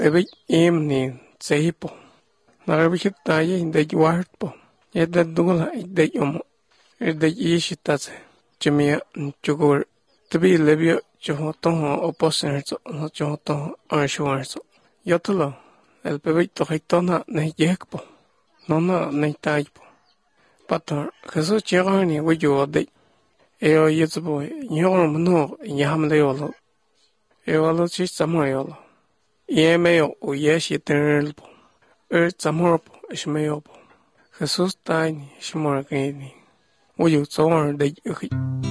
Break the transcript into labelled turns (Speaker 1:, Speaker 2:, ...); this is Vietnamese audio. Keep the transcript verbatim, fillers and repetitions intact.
Speaker 1: Ebi im ni zehipo. Narabishit taye de yuarpo. Yedda dugula de yomo. De yishitaze. Jimia chugur. Tabi lebio chohotonho oposenso. Chohotonho anshuarso. Yotulo. El bebito hitona ne yekpo. Nona ne taipo. Pator. Jesús chegani wiyo de. Eo yezbo. Nyorum no. Yamle yolo. Eo lo chistamo yolo. Yemeo o yeshi tenelpo. Er zamorpo ishmeopo. Jesús taini shmorgeni. Uyu zor de yuhi.